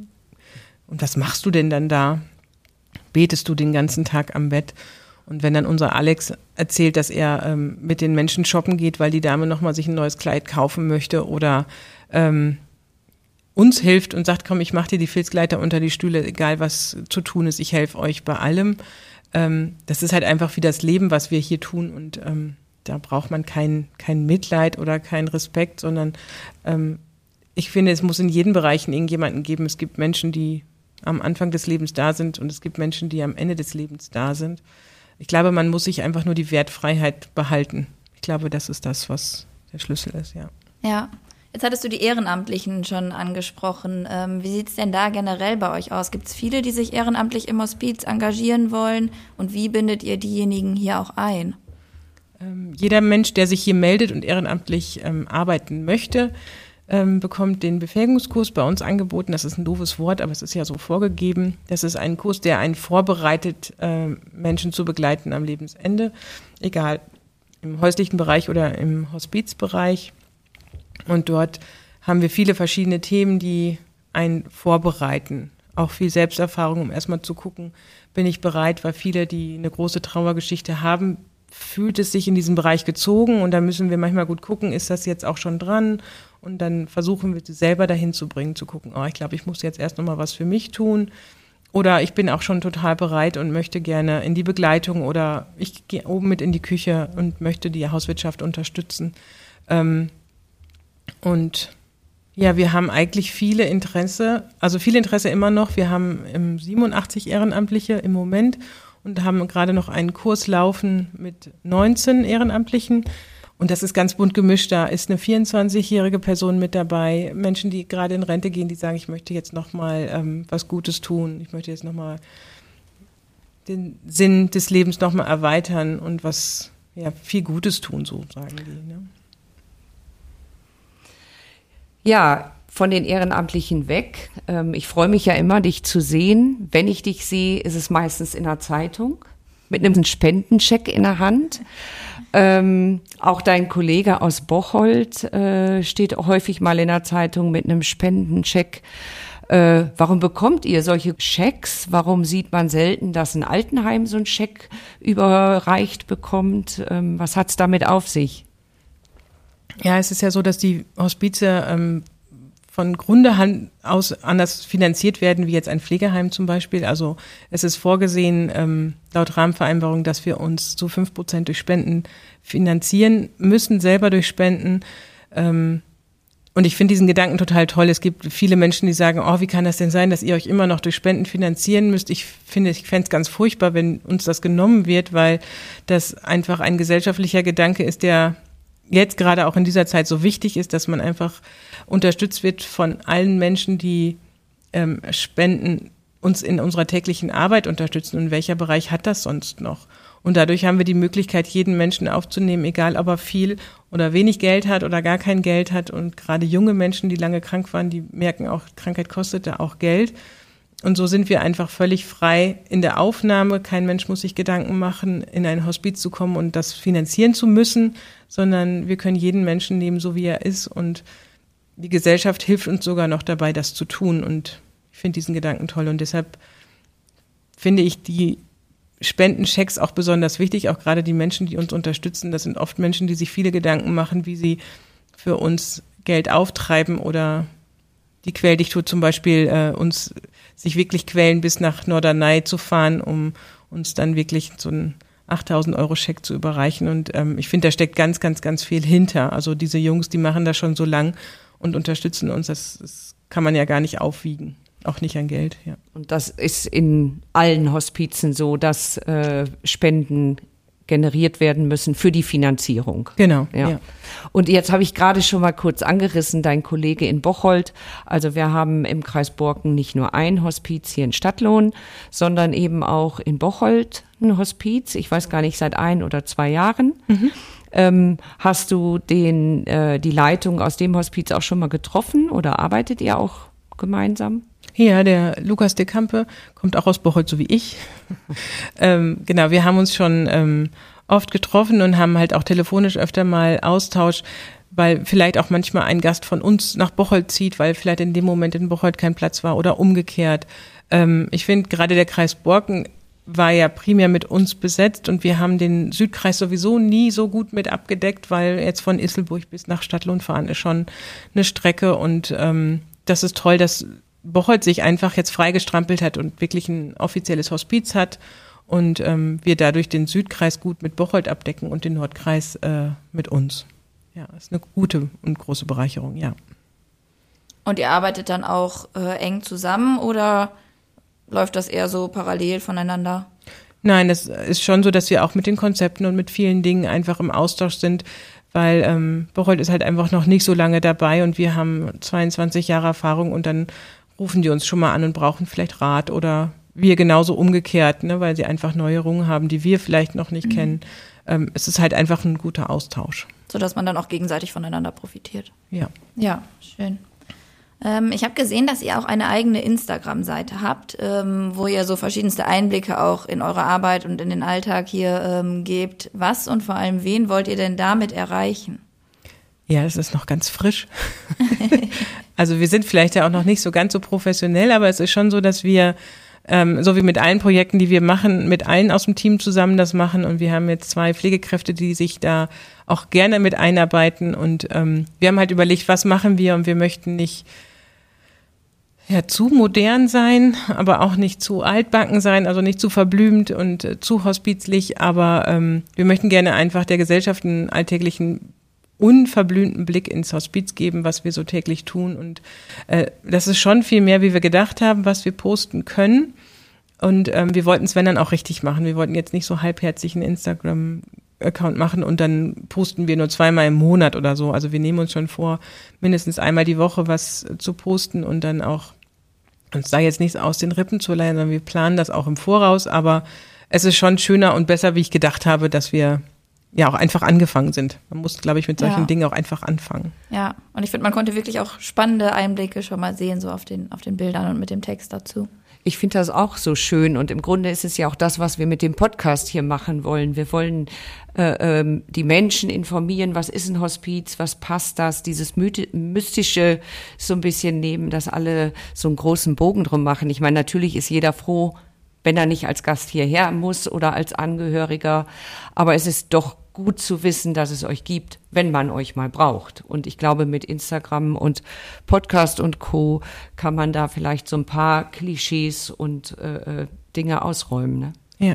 und was machst du denn dann da? Betest du den ganzen Tag am Bett? Und wenn dann unser Alex erzählt, dass er ähm, mit den Menschen shoppen geht, weil die Dame nochmal sich ein neues Kleid kaufen möchte oder ähm, uns hilft und sagt, komm, ich mache dir die Filzgleiter unter die Stühle, egal was zu tun ist, ich helfe euch bei allem. Ähm, das ist halt einfach wie das Leben, was wir hier tun und ähm, da braucht man kein, kein Mitleid oder keinen Respekt, sondern ähm, ich finde, es muss in jedem Bereich irgendjemanden geben. Es gibt Menschen, die am Anfang des Lebens da sind und es gibt Menschen, die am Ende des Lebens da sind. Ich glaube, man muss sich einfach nur die Wertfreiheit behalten. Ich glaube, das ist das, was der Schlüssel ist, ja. Ja, jetzt hattest du die Ehrenamtlichen schon angesprochen. Ähm, wie sieht es denn da generell bei euch aus? Gibt es viele, die sich ehrenamtlich im Hospiz engagieren wollen? Und wie bindet ihr diejenigen hier auch ein? Ähm, jeder Mensch, der sich hier meldet und ehrenamtlich ähm, arbeiten möchte, ähm, bekommt den Befähigungskurs bei uns angeboten. Das ist ein doofes Wort, aber es ist ja so vorgegeben. Das ist ein Kurs, der einen vorbereitet, äh, Menschen zu begleiten am Lebensende, egal im häuslichen Bereich oder im Hospizbereich. Und dort haben wir viele verschiedene Themen, die einen vorbereiten. Auch viel Selbsterfahrung, um erstmal zu gucken, bin ich bereit, weil viele, die eine große Trauergeschichte haben, fühlt es sich in diesem Bereich gezogen und da müssen wir manchmal gut gucken, ist das jetzt auch schon dran? Und dann versuchen wir sie selber dahin zu bringen, zu gucken, oh, ich glaube, ich muss jetzt erst nochmal was für mich tun. Oder ich bin auch schon total bereit und möchte gerne in die Begleitung oder ich gehe oben mit in die Küche und möchte die Hauswirtschaft unterstützen. Ähm, und ja, wir haben eigentlich viele Interesse, also viel Interesse immer noch. Wir haben ähm, siebenundachtzig Ehrenamtliche im Moment und haben gerade noch einen Kurs laufen mit neunzehn Ehrenamtlichen. Und das ist ganz bunt gemischt. Da ist eine vierundzwanzigjährige Person mit dabei, Menschen, die gerade in Rente gehen, die sagen, ich möchte jetzt noch mal ähm, was Gutes tun. Ich möchte jetzt noch mal den Sinn des Lebens noch mal erweitern und was ja viel Gutes tun, so sagen die. Ne? Ja, von den Ehrenamtlichen weg. Ähm, ich freue mich ja immer, dich zu sehen. Wenn ich dich sehe, ist es meistens in der Zeitung mit einem Spendencheck in der Hand. Ähm, auch dein Kollege aus Bocholt äh, steht häufig mal in der Zeitung mit einem Spendencheck. Äh, warum bekommt ihr solche Schecks? Warum sieht man selten, dass ein Altenheim so einen Scheck überreicht bekommt? Ähm, was hat's damit auf sich? Ja, es ist ja so, dass die Hospize ähm, von Grunde aus anders finanziert werden, wie jetzt ein Pflegeheim zum Beispiel. Also es ist vorgesehen, ähm, laut Rahmenvereinbarung, dass wir uns zu fünf Prozent durch Spenden finanzieren müssen, selber durch Spenden. Ähm, und ich finde diesen Gedanken total toll. Es gibt viele Menschen, die sagen, oh, wie kann das denn sein, dass ihr euch immer noch durch Spenden finanzieren müsst? Ich finde, ich fände es ganz furchtbar, wenn uns das genommen wird, weil das einfach ein gesellschaftlicher Gedanke ist, der jetzt gerade auch in dieser Zeit so wichtig ist, dass man einfach unterstützt wird von allen Menschen, die ähm, spenden, uns in unserer täglichen Arbeit unterstützen. Und welcher Bereich hat das sonst noch? Und dadurch haben wir die Möglichkeit, jeden Menschen aufzunehmen, egal ob er viel oder wenig Geld hat oder gar kein Geld hat. Und gerade junge Menschen, die lange krank waren, die merken auch, Krankheit kostet da auch Geld. Und so sind wir einfach völlig frei in der Aufnahme. Kein Mensch muss sich Gedanken machen, in ein Hospiz zu kommen und das finanzieren zu müssen, sondern wir können jeden Menschen nehmen, so wie er ist. Und die Gesellschaft hilft uns sogar noch dabei, das zu tun. Und ich finde diesen Gedanken toll. Und deshalb finde ich die Spendenchecks auch besonders wichtig, auch gerade die Menschen, die uns unterstützen. Das sind oft Menschen, die sich viele Gedanken machen, wie sie für uns Geld auftreiben oder die Quelldichtour zum Beispiel äh, uns sich wirklich quälen, bis nach Norderney zu fahren, um uns dann wirklich so einen achttausend Euro Scheck zu überreichen. Und ähm, ich finde, da steckt ganz, ganz, ganz viel hinter. Also diese Jungs, die machen das schon so lang und unterstützen uns. Das, das kann man ja gar nicht aufwiegen. Auch nicht an Geld, ja. Und das ist in allen Hospizen so, dass äh, Spenden generiert werden müssen für die Finanzierung. Genau, ja. ja. Und jetzt habe ich gerade schon mal kurz angerissen, dein Kollege in Bocholt. Also wir haben im Kreis Borken nicht nur ein Hospiz hier in Stadtlohn, sondern eben auch in Bocholt ein Hospiz. Ich weiß gar nicht, seit ein oder zwei Jahren. Mhm. Ähm, hast du den äh, die Leitung aus dem Hospiz auch schon mal getroffen oder arbeitet ihr auch gemeinsam? Ja, der Lukas de Campe kommt auch aus Bocholt, so wie ich. ähm, genau, wir haben uns schon ähm, oft getroffen und haben halt auch telefonisch öfter mal Austausch, weil vielleicht auch manchmal ein Gast von uns nach Bocholt zieht, weil vielleicht in dem Moment in Bocholt kein Platz war oder umgekehrt. Ähm, ich finde, gerade der Kreis Borken war ja primär mit uns besetzt und wir haben den Südkreis sowieso nie so gut mit abgedeckt, weil jetzt von Isselburg bis nach Stadtlohn fahren ist schon eine Strecke und ähm, das ist toll, dass Bocholt sich einfach jetzt freigestrampelt hat und wirklich ein offizielles Hospiz hat und ähm, wir dadurch den Südkreis gut mit Bocholt abdecken und den Nordkreis äh, mit uns. Ja, ist eine gute und große Bereicherung, ja. Und ihr arbeitet dann auch äh, eng zusammen oder läuft das eher so parallel voneinander? Nein, das ist schon so, dass wir auch mit den Konzepten und mit vielen Dingen einfach im Austausch sind, weil ähm, Bocholt ist halt einfach noch nicht so lange dabei und wir haben zweiundzwanzig Jahre Erfahrung und dann rufen die uns schon mal an und brauchen vielleicht Rat oder wir genauso umgekehrt, ne, weil sie einfach Neuerungen haben, die wir vielleicht noch nicht mhm. kennen. Ähm, es ist halt einfach ein guter Austausch. Sodass man dann auch gegenseitig voneinander profitiert. Ja. Ja, schön. Ähm, ich habe gesehen, dass ihr auch eine eigene Instagram-Seite habt, ähm, wo ihr so verschiedenste Einblicke auch in eure Arbeit und in den Alltag hier ähm, gebt. Was und vor allem wen wollt ihr denn damit erreichen? Ja, es ist noch ganz frisch. Also wir sind vielleicht ja auch noch nicht so ganz so professionell, aber es ist schon so, dass wir Ähm, so wie mit allen Projekten, die wir machen, mit allen aus dem Team zusammen das machen. Und wir haben jetzt zwei Pflegekräfte, die sich da auch gerne mit einarbeiten. Und ähm, wir haben halt überlegt, was machen wir? Und wir möchten nicht ja, zu modern sein, aber auch nicht zu altbacken sein, also nicht zu verblümt und äh, zu hospizlich. Aber ähm, wir möchten gerne einfach der Gesellschaft einen alltäglichen unverblümten Blick ins Hospiz geben, was wir so täglich tun. Und äh, das ist schon viel mehr, wie wir gedacht haben, was wir posten können. Und ähm, wir wollten es, wenn dann, auch richtig machen. Wir wollten jetzt nicht so halbherzig einen Instagram-Account machen und dann posten wir nur zweimal im Monat oder so. Also wir nehmen uns schon vor, mindestens einmal die Woche was zu posten und dann auch uns da jetzt nichts aus den Rippen zu leihen, sondern wir planen das auch im Voraus. Aber es ist schon schöner und besser, wie ich gedacht habe, dass wir ja auch einfach angefangen sind. Man muss, glaube ich, mit solchen Ja. Dingen auch einfach anfangen. Ja, und ich finde, man konnte wirklich auch spannende Einblicke schon mal sehen, so auf den, auf den Bildern und mit dem Text dazu. Ich finde das auch so schön und im Grunde ist es ja auch das, was wir mit dem Podcast hier machen wollen. Wir wollen äh, ähm, die Menschen informieren, was ist ein Hospiz, was passt das, dieses Mythi- Mystische so ein bisschen nehmen, dass alle so einen großen Bogen drum machen. Ich meine, natürlich ist jeder froh, wenn er nicht als Gast hierher muss oder als Angehöriger, aber es ist doch gut zu wissen, dass es euch gibt, wenn man euch mal braucht. Und ich glaube, mit Instagram und Podcast und Co. kann man da vielleicht so ein paar Klischees und äh, Dinge ausräumen. Ne? Ja.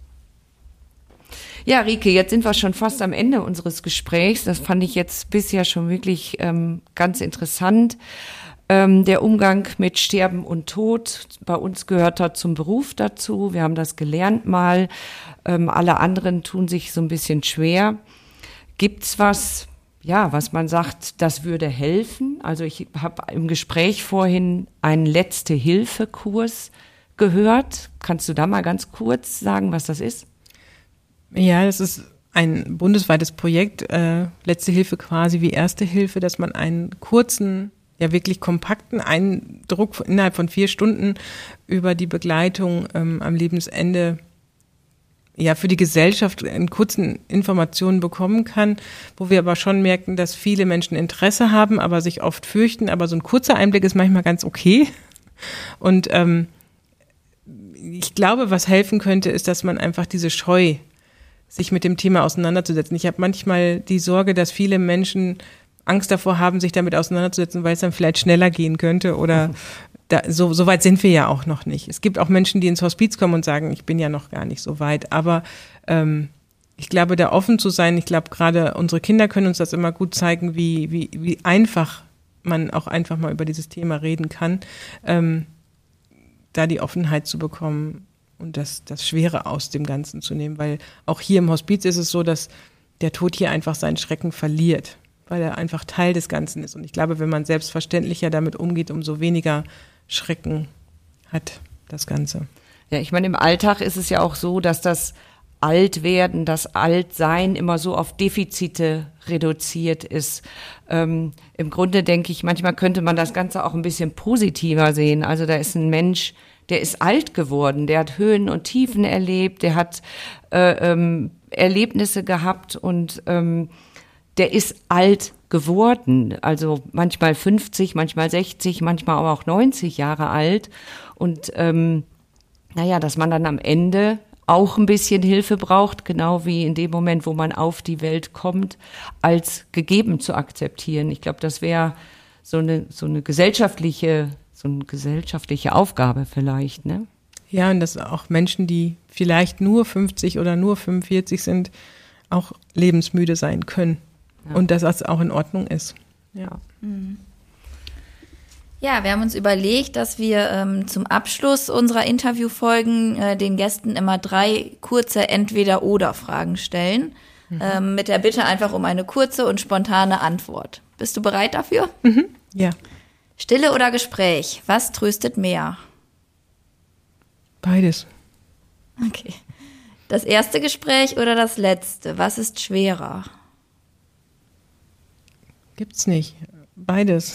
Ja, Rike, jetzt sind wir schon fast am Ende unseres Gesprächs. Das fand ich jetzt bisher schon wirklich ähm, ganz interessant. Ähm, der Umgang mit Sterben und Tod, bei uns gehört er zum Beruf dazu. Wir haben das gelernt mal. Ähm, alle anderen tun sich so ein bisschen schwer. Gibt's was, ja, was man sagt, das würde helfen? Also ich habe im Gespräch vorhin einen Letzte-Hilfe-Kurs gehört. Kannst du da mal ganz kurz sagen, was das ist? Ja, das ist ein bundesweites Projekt, äh, Letzte Hilfe quasi wie Erste Hilfe, dass man einen kurzen, ja wirklich kompakten Eindruck innerhalb von vier Stunden über die Begleitung ähm, am Lebensende ja für die Gesellschaft in kurzen Informationen bekommen kann, wo wir aber schon merken, dass viele Menschen Interesse haben, aber sich oft fürchten, aber so ein kurzer Einblick ist manchmal ganz okay. Und ähm, ich glaube, was helfen könnte, ist, dass man einfach diese Scheu, sich mit dem Thema auseinanderzusetzen. Ich habe manchmal die Sorge, dass viele Menschen Angst davor haben, sich damit auseinanderzusetzen, weil es dann vielleicht schneller gehen könnte oder da, so, so weit sind wir ja auch noch nicht. Es gibt auch Menschen, die ins Hospiz kommen und sagen, ich bin ja noch gar nicht so weit, aber ähm, ich glaube, da offen zu sein, ich glaube, gerade unsere Kinder können uns das immer gut zeigen, wie, wie, wie einfach man auch einfach mal über dieses Thema reden kann, ähm, da die Offenheit zu bekommen und das, das Schwere aus dem Ganzen zu nehmen, weil auch hier im Hospiz ist es so, dass der Tod hier einfach seinen Schrecken verliert, weil er einfach Teil des Ganzen ist. Und ich glaube, wenn man selbstverständlicher damit umgeht, umso weniger Schrecken hat das Ganze. Ja, ich meine, im Alltag ist es ja auch so, dass das Altwerden, das Altsein immer so auf Defizite reduziert ist. Ähm, im Grunde denke ich, manchmal könnte man das Ganze auch ein bisschen positiver sehen. Also da ist ein Mensch, der ist alt geworden, der hat Höhen und Tiefen erlebt, der hat äh, ähm, Erlebnisse gehabt und ähm, der ist alt geworden, also manchmal fünfzig, manchmal sechzig, manchmal aber auch neunzig Jahre alt. Und ähm, naja, dass man dann am Ende auch ein bisschen Hilfe braucht, genau wie in dem Moment, wo man auf die Welt kommt, als gegeben zu akzeptieren. Ich glaube, das wäre so eine so eine gesellschaftliche, so eine gesellschaftliche Aufgabe vielleicht, ne? Ja, und dass auch Menschen, die vielleicht nur fünfzig oder nur fünfundvierzig sind, auch lebensmüde sein können. Ja. Und dass das auch in Ordnung ist. Ja. Ja, wir haben uns überlegt, dass wir ähm, zum Abschluss unserer Interviewfolgen äh, den Gästen immer drei kurze Entweder-Oder-Fragen stellen. Mhm. Ähm, mit der Bitte einfach um eine kurze und spontane Antwort. Bist du bereit dafür? Mhm. Ja. Stille oder Gespräch? Was tröstet mehr? Beides. Okay. Das erste Gespräch oder das letzte? Was ist schwerer? Gibt's nicht. Beides.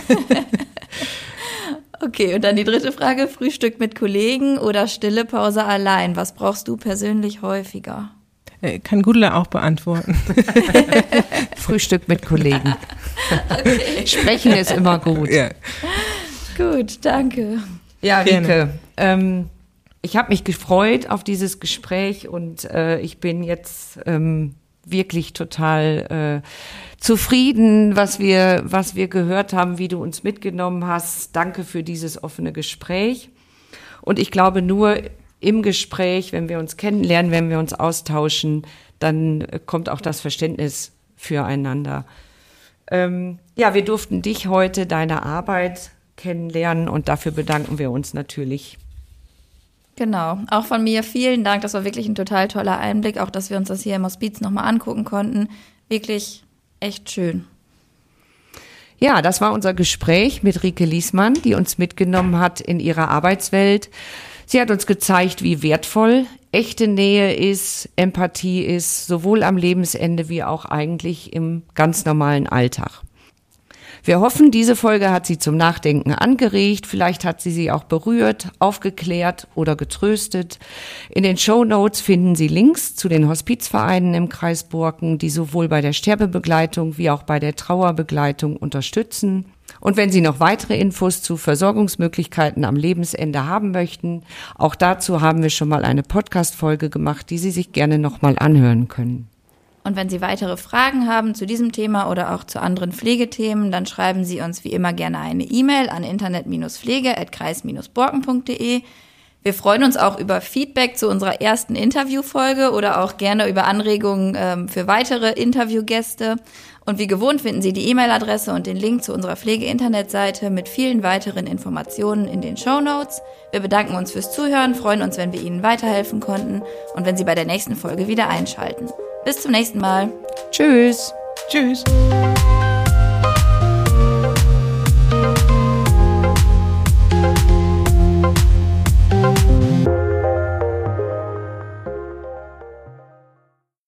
Okay, und dann die dritte Frage. Frühstück mit Kollegen oder stille Pause allein? Was brauchst du persönlich häufiger? Kann Gudula auch beantworten. Frühstück mit Kollegen. Okay. Sprechen ist immer gut. Ja. Gut, danke. Ja, Rike, ähm, Ich habe mich gefreut auf dieses Gespräch und äh, ich bin jetzt ähm, wirklich total äh, zufrieden, was wir, was wir gehört haben, wie du uns mitgenommen hast. Danke für dieses offene Gespräch. Und ich glaube, nur im Gespräch, wenn wir uns kennenlernen, wenn wir uns austauschen, dann kommt auch das Verständnis füreinander. Ähm, ja, wir durften dich heute, deine Arbeit kennenlernen und dafür bedanken wir uns natürlich. Genau, auch von mir vielen Dank. Das war wirklich ein total toller Einblick, auch dass wir uns das hier im Hospiz nochmal angucken konnten. Wirklich echt schön. Ja, das war unser Gespräch mit Rike Liesmann, die uns mitgenommen hat in ihrer Arbeitswelt. Sie hat uns gezeigt, wie wertvoll echte Nähe ist, Empathie ist, sowohl am Lebensende wie auch eigentlich im ganz normalen Alltag. Wir hoffen, diese Folge hat Sie zum Nachdenken angeregt, vielleicht hat sie Sie auch berührt, aufgeklärt oder getröstet. In den Shownotes finden Sie Links zu den Hospizvereinen im Kreis Borken, die sowohl bei der Sterbebegleitung wie auch bei der Trauerbegleitung unterstützen. Und wenn Sie noch weitere Infos zu Versorgungsmöglichkeiten am Lebensende haben möchten, auch dazu haben wir schon mal eine Podcast-Folge gemacht, die Sie sich gerne nochmal anhören können. Und wenn Sie weitere Fragen haben zu diesem Thema oder auch zu anderen Pflegethemen, dann schreiben Sie uns wie immer gerne eine E-Mail an internet pflege at kreis borken punkt de. Wir freuen uns auch über Feedback zu unserer ersten Interviewfolge oder auch gerne über Anregungen ähm, für weitere Interviewgäste. Und wie gewohnt finden Sie die E-Mail-Adresse und den Link zu unserer Pflege-Internetseite mit vielen weiteren Informationen in den Shownotes. Wir bedanken uns fürs Zuhören, freuen uns, wenn wir Ihnen weiterhelfen konnten und wenn Sie bei der nächsten Folge wieder einschalten. Bis zum nächsten Mal. Tschüss. Tschüss.